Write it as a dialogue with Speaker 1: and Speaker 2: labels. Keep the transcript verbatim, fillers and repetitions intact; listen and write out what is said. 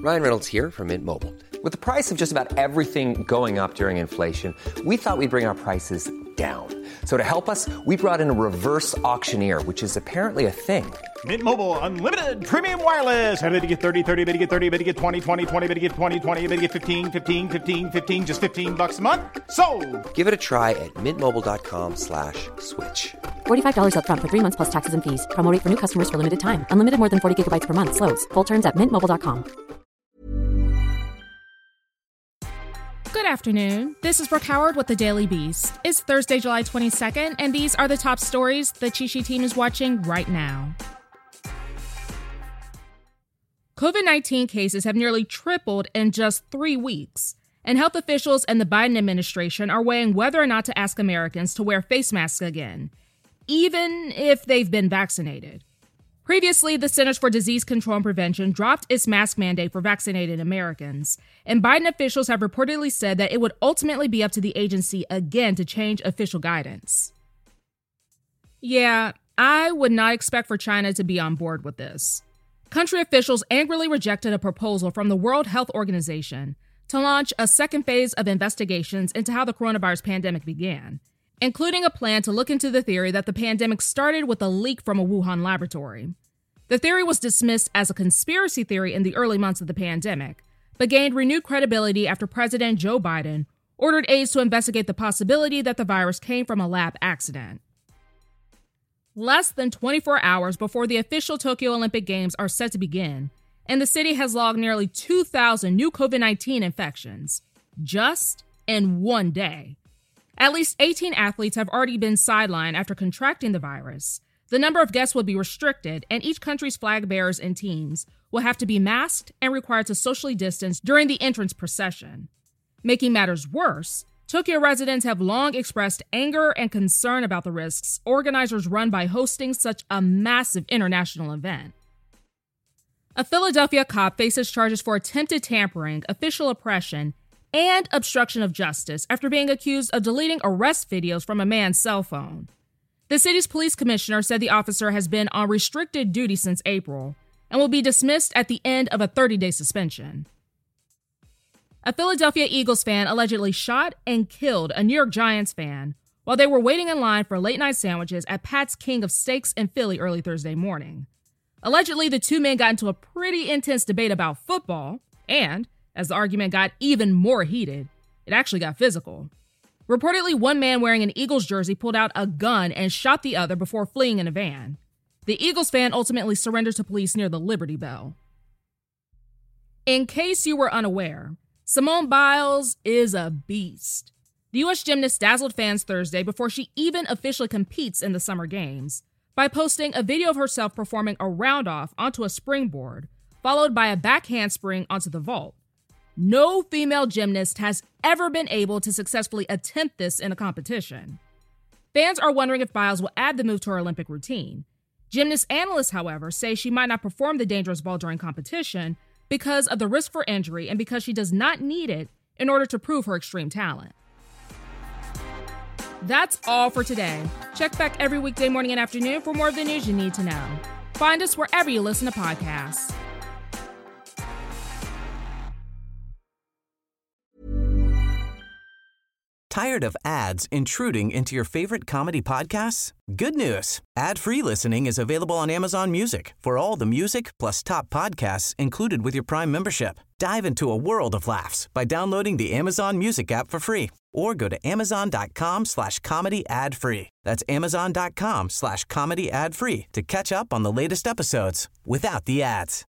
Speaker 1: Ryan Reynolds here from Mint Mobile. With the price of just about everything going up during inflation, we thought we'd bring our prices down. So to help us, we brought in a reverse auctioneer, which is apparently a thing.
Speaker 2: Mint Mobile Unlimited Premium Wireless. How to get thirty, thirty, how to get thirty, how to get twenty, twenty, twenty, how to get twenty, twenty, how to get fifteen, fifteen, fifteen, fifteen, just fifteen bucks a month? Sold!
Speaker 1: Give it a try at mintmobile.com slash switch.
Speaker 3: forty-five dollars up front for three months plus taxes and fees. Promo rate for new customers for limited time. Unlimited more than forty gigabytes per month. Slows full terms at mint mobile dot com.
Speaker 4: Good afternoon. This is Brooke Howard with the Daily Beast. It's Thursday, July twenty-second, and these are the top stories the Chishi team is watching right now. COVID nineteen cases have nearly tripled in just three weeks, and health officials and the Biden administration are weighing whether or not to ask Americans to wear face masks again, even if they've been vaccinated. Previously, the Centers for Disease Control and Prevention dropped its mask mandate for vaccinated Americans, and Biden officials have reportedly said that it would ultimately be up to the agency again to change official guidance. Yeah, I would not expect for China to be on board with this. Country officials angrily rejected a proposal from the World Health Organization to launch a second phase of investigations into how the coronavirus pandemic began, including a plan to look into the theory that the pandemic started with a leak from a Wuhan laboratory. The theory was dismissed as a conspiracy theory in the early months of the pandemic, but gained renewed credibility after President Joe Biden ordered aides to investigate the possibility that the virus came from a lab accident. Less than twenty-four hours before the official Tokyo Olympic Games are set to begin, and the city has logged nearly two thousand new COVID nineteen infections, just in one day. At least eighteen athletes have already been sidelined after contracting the virus. The number of guests will be restricted, and each country's flag bearers and teams will have to be masked and required to socially distance during the entrance procession. Making matters worse, Tokyo residents have long expressed anger and concern about the risks organizers run by hosting such a massive international event. A Philadelphia cop faces charges for attempted tampering, official oppression, and obstruction of justice after being accused of deleting arrest videos from a man's cell phone. The city's police commissioner said the officer has been on restricted duty since April and will be dismissed at the end of a thirty-day suspension. A Philadelphia Eagles fan allegedly shot and killed a New York Giants fan while they were waiting in line for late-night sandwiches at Pat's King of Steaks in Philly early Thursday morning. Allegedly, the two men got into a pretty intense debate about football, and, as the argument got even more heated, it actually got physical. Reportedly, one man wearing an Eagles jersey pulled out a gun and shot the other before fleeing in a van. The Eagles fan ultimately surrendered to police near the Liberty Bell. In case you were unaware, Simone Biles is a beast. The U S gymnast dazzled fans Thursday before she even officially competes in the Summer Games by posting a video of herself performing a round-off onto a springboard, followed by a back handspring onto the vault. No female gymnast has ever been able to successfully attempt this in a competition. Fans are wondering if Biles will add the move to her Olympic routine. Gymnast analysts, however, say she might not perform the dangerous vault during competition because of the risk for injury and because she does not need it in order to prove her extreme talent. That's all for today. Check back every weekday morning and afternoon for more of the news you need to know. Find us wherever you listen to podcasts.
Speaker 5: Tired of ads intruding into your favorite comedy podcasts? Good news. Ad-free listening is available on Amazon Music for all the music plus top podcasts included with your Prime membership. Dive into a world of laughs by downloading the Amazon Music app for free or go to amazon.com slash comedy ad free. That's amazon.com slash comedy ad free to catch up on the latest episodes without the ads.